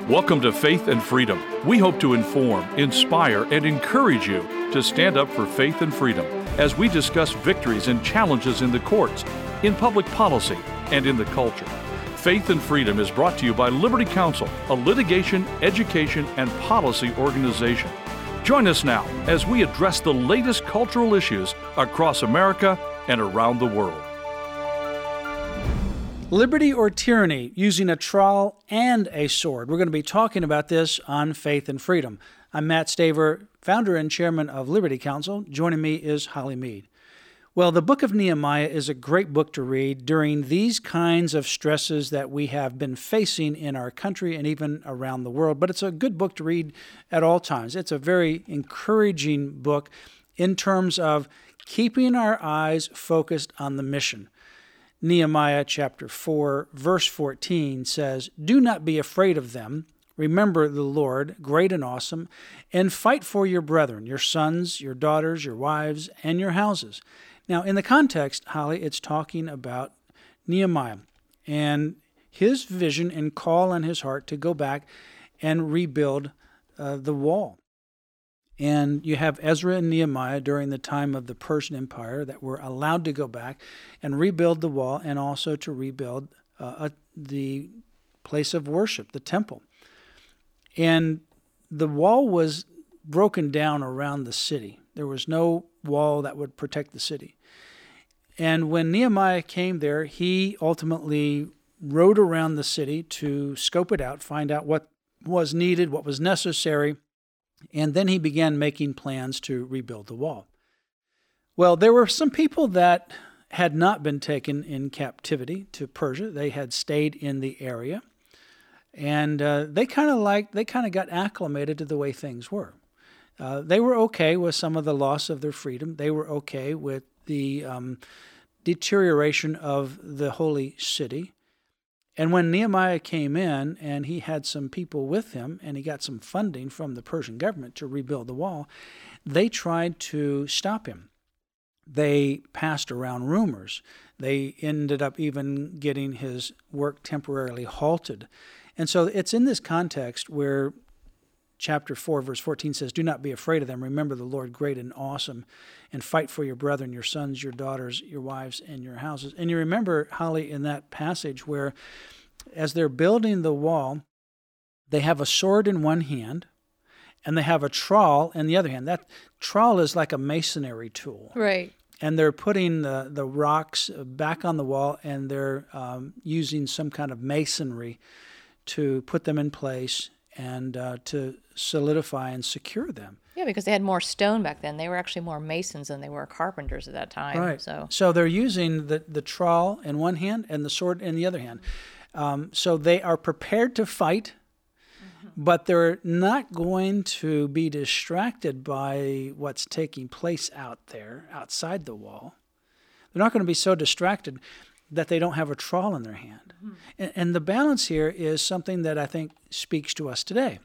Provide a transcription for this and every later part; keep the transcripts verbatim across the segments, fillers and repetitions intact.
Welcome to Faith and Freedom. We hope to inform, inspire, and encourage you to stand up for faith and freedom as we discuss victories and challenges in the courts, in public policy, and in the culture. Faith and Freedom is brought to you by Liberty Counsel, a litigation, education, and policy organization. Join us now as we address the latest cultural issues across America and around the world. Liberty or tyranny, using a trowel and a sword. We're going to be talking about this on Faith and Freedom. I'm Matt Staver, founder and chairman of Liberty Counsel. Joining me is Holly Mead. Well, the book of Nehemiah is a great book to read during these kinds of stresses that we have been facing in our country and even around the world. But it's a good book to read at all times. It's a very encouraging book in terms of keeping our eyes focused on the mission. Nehemiah chapter four, verse fourteen says, "Do not be afraid of them. Remember the Lord, great and awesome, and fight for your brethren, your sons, your daughters, your wives, and your houses." Now, in the context, Holly, it's talking about Nehemiah and his vision and call on his heart to go back and rebuild uh, the wall. And you have Ezra and Nehemiah during the time of the Persian Empire that were allowed to go back and rebuild the wall and also to rebuild uh, a, the place of worship, the temple. And the wall was broken down around the city. There was no wall that would protect the city. And when Nehemiah came there, he ultimately rode around the city to scope it out, find out what was needed, what was necessary, and then he began making plans to rebuild the wall. Well, there were some people that had not been taken in captivity to Persia. They had stayed in the area, and uh, they kind of like they kind of got acclimated to the way things were. Uh, they were okay with some of the loss of their freedom. They were okay with the um, deterioration of the holy city. And when Nehemiah came in and he had some people with him and he got some funding from the Persian government to rebuild the wall, they tried to stop him. They passed around rumors. They ended up even getting his work temporarily halted. And so it's in this context where chapter four, verse fourteen says, "Do not be afraid of them. Remember the Lord great and awesome, and fight for your brethren, your sons, your daughters, your wives, and your houses." And you remember, Holly, in that passage where as they're building the wall, they have a sword in one hand, and they have a trowel in the other hand. That trowel is like a masonry tool. Right. And they're putting the, the rocks back on the wall, and they're um, using some kind of masonry to put them in place and uh, to solidify and secure them. Yeah, because they had more stone back then. They were actually more masons than they were carpenters at that time. Right. So, so they're using the, the trowel in one hand and the sword in the other hand. Um, so they are prepared to fight, mm-hmm. but they're not going to be distracted by what's taking place out there, outside the wall. They're not going to be so distracted that they don't have a trowel in their hand. Mm-hmm. And, and the balance here is something that I think speaks to us today.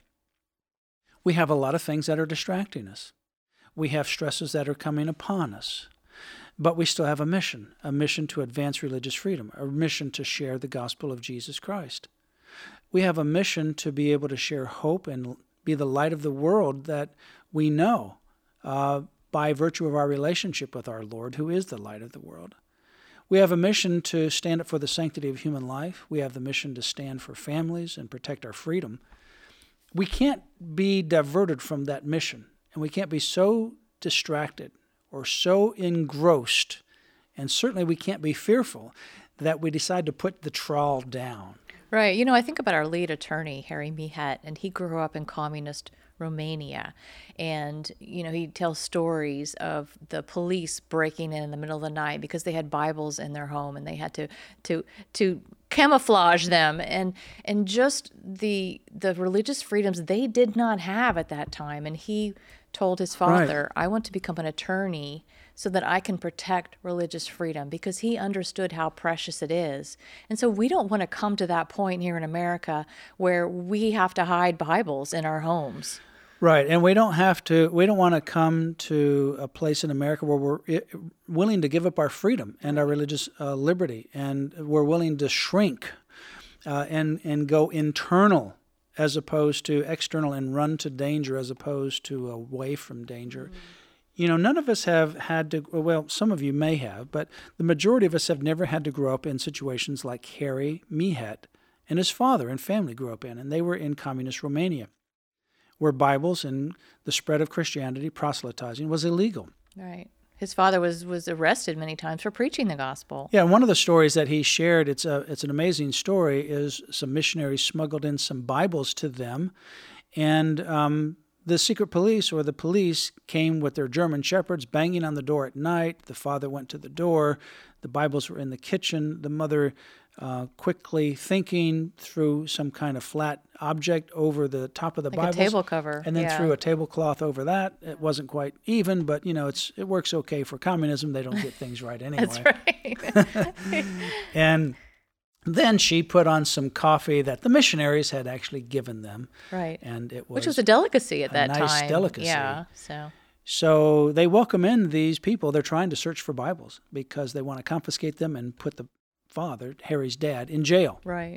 We have a lot of things that are distracting us. We have stresses that are coming upon us. But we still have a mission, a mission to advance religious freedom, a mission to share the gospel of Jesus Christ. We have a mission to be able to share hope and be the light of the world that we know uh, by virtue of our relationship with our Lord, who is the light of the world. We have a mission to stand up for the sanctity of human life. We have the mission to stand for families and protect our freedom. We can't be diverted from that mission, and we can't be so distracted or so engrossed, and certainly we can't be fearful that we decide to put the trowel down. Right. You know, I think about our lead attorney, Harry Mihet, and he grew up in communist Romania. And, you know, he tells stories of the police breaking in in the middle of the night because they had Bibles in their home and they had to to to camouflage them. And and just the the religious freedoms they did not have at that time. And he told his father, right. "I want to become an attorney so that I can protect religious freedom," because he understood how precious it is. And so we don't want to come to that point here in America where we have to hide Bibles in our homes. Right, and we don't have to, we don't want to come to a place in America where we're willing to give up our freedom and our religious uh, liberty, and we're willing to shrink uh, and, and go internal as opposed to external and run to danger as opposed to away from danger. Mm-hmm. You know, none of us have had to, well, some of you may have, but the majority of us have never had to grow up in situations like Harry Mihet and his father and family grew up in, and they were in communist Romania, where Bibles and the spread of Christianity, proselytizing, was illegal. Right. His father was, was arrested many times for preaching the gospel. Yeah, one of the stories that he shared, it's a it's an amazing story, is some missionaries smuggled in some Bibles to them, and um, the secret police or the police came with their German shepherds banging on the door at night. The father went to the door. The Bibles were in the kitchen. The mother uh, quickly thinking threw some kind of flat object over the top of the like Bibles. a table cover. And then yeah. threw a tablecloth over that. It wasn't quite even, but, you know, it's it works okay for communism. They don't get things right anyway. That's right. And then she put on some coffee that the missionaries had actually given them. Right. And it was Which was a delicacy at that a nice time. delicacy. Yeah, so... So they welcome in these people. They're trying to search for Bibles because they want to confiscate them and put the father, Harry's dad, in jail. Right.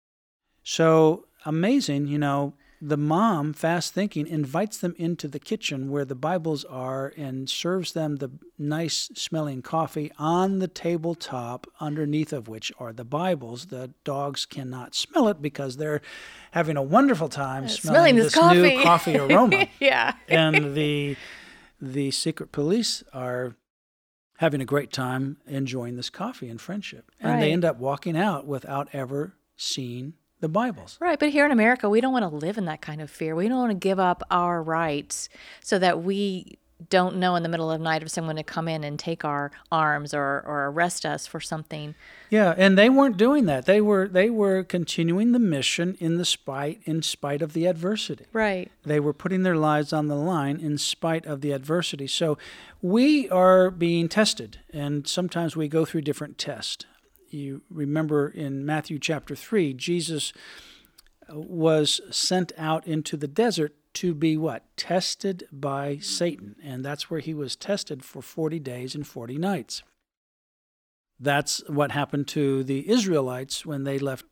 So amazing, you know, the mom, fast thinking, invites them into the kitchen where the Bibles are and serves them the nice smelling coffee on the tabletop, underneath of which are the Bibles. The dogs cannot smell it because they're having a wonderful time smelling, smelling this, this coffee. new coffee aroma. Yeah. And the the secret police are having a great time enjoying this coffee and friendship. And right. they end up walking out without ever seeing the Bibles. Right, but here in America, we don't want to live in that kind of fear. We don't want to give up our rights so that we don't know in the middle of the night if someone to come in and take our arms or, or arrest us for something. Yeah, and they weren't doing that. They were they were continuing the mission in the spite in spite of the adversity. Right. They were putting their lives on the line in spite of the adversity. So we are being tested, and sometimes we go through different tests. You remember in Matthew chapter three, Jesus was sent out into the desert to be what? Tested by Satan. And that's where he was tested for forty days and forty nights. That's what happened to the Israelites when they left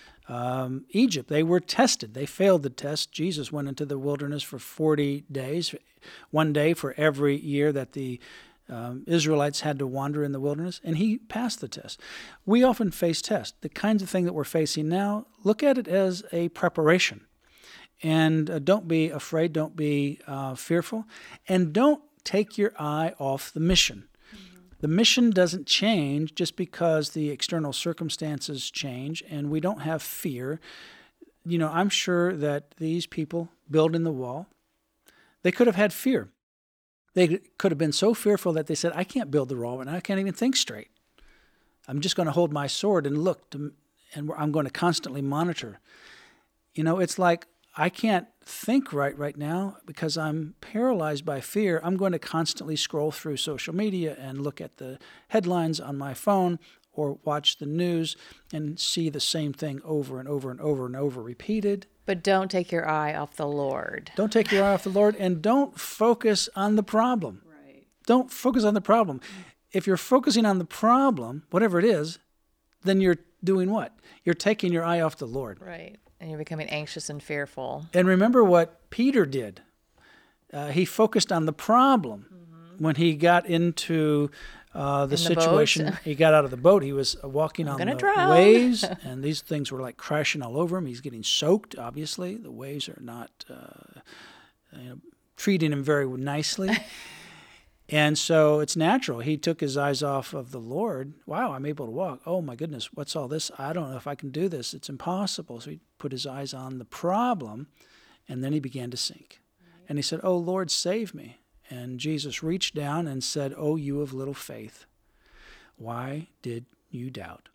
um, Egypt. They were tested. They failed the test. Jesus went into the wilderness for forty days, one day for every year that the Um, Israelites had to wander in the wilderness, and he passed the test. We often face tests. The kinds of thing that we're facing now, look at it as a preparation. And uh, don't be afraid, don't be uh, fearful, and don't take your eye off the mission. Mm-hmm. The mission doesn't change just because the external circumstances change, and we don't have fear. You know, I'm sure that these people building the wall, they could have had fear. They could have been so fearful that they said, I can't build the wall, and I can't even think straight. I'm just going to hold my sword and look, to, and I'm going to constantly monitor. You know, it's like I can't think right right now because I'm paralyzed by fear. I'm going to constantly scroll through social media and look at the headlines on my phone or watch the news and see the same thing over and over and over and over repeated. But don't take your eye off the Lord. Don't take your eye off the Lord, and don't focus on the problem. Right. Don't focus on the problem. If you're focusing on the problem, whatever it is, then you're doing what? You're taking your eye off the Lord. Right. And you're becoming anxious and fearful. And remember what Peter did. Uh, he focused on the problem. Mm-hmm. When he got into uh, the, the situation, boat. He got out of the boat. He was walking I'm on the drown. waves, and these things were like crashing all over him. He's getting soaked, obviously. The waves are not uh, you know, treating him very nicely. And so it's natural. He took his eyes off of the Lord. Wow, I'm able to walk. Oh, my goodness, what's all this? I don't know if I can do this. It's impossible. So he put his eyes on the problem, and then he began to sink. Right. And he said, oh, Lord, save me. And Jesus reached down and said, oh, you of little faith, why did you doubt?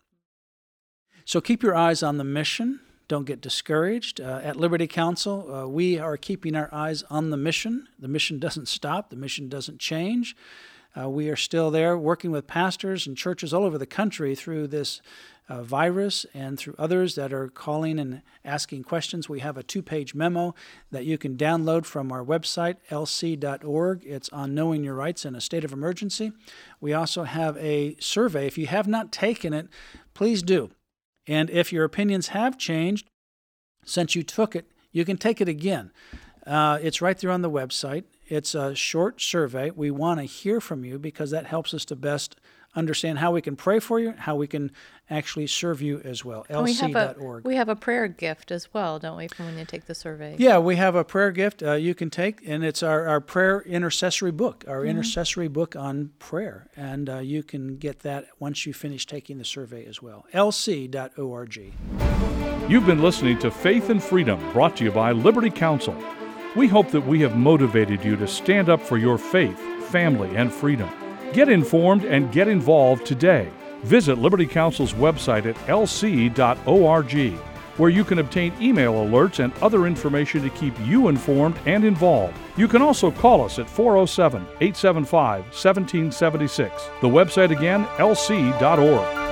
So keep your eyes on the mission. Don't get discouraged. Uh, at Liberty Counsel, uh, we are keeping our eyes on the mission. The mission doesn't stop. The mission doesn't change. Uh, we are still there working with pastors and churches all over the country through this uh, virus and through others that are calling and asking questions. We have a two-page memo that you can download from our website, l c dot org. It's on knowing your rights in a state of emergency. We also have a survey. If you have not taken it, please do. And if your opinions have changed since you took it, you can take it again. Uh, it's right there on the website. It's a short survey. We want to hear from you because that helps us to best understand how we can pray for you, how we can actually serve you as well. L C dot org. We have a prayer gift as well, don't we, from when you take the survey? Yeah, we have a prayer gift uh, you can take, and it's our, our prayer intercessory book, our mm-hmm. intercessory book on prayer. And uh, you can get that once you finish taking the survey as well. L C dot org. You've been listening to Faith and Freedom, brought to you by Liberty Counsel. We hope that we have motivated you to stand up for your faith, family, and freedom. Get informed and get involved today. Visit Liberty Counsel's website at L C dot org, where you can obtain email alerts and other information to keep you informed and involved. You can also call us at four oh seven, eight seven five, one seven seven six. The website again, L C dot org.